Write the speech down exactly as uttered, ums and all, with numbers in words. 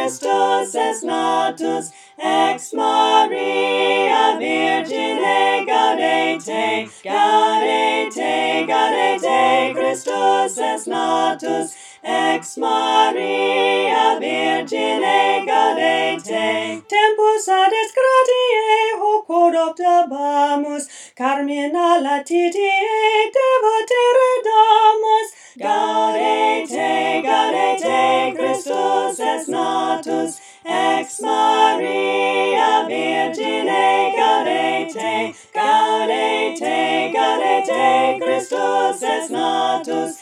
Christus est natus, ex Maria Virgine gaudete, gaudete, gaudete, Christus est natus, ex Maria Virgine gaudete. Tempus ades gratiae hoc quod optabamus, carmina latitiae devote redamus. Gaudete, gaudete, Christus est natus, ex Maria Virgine gaudete, gaudete, gaudete, Christus est natus,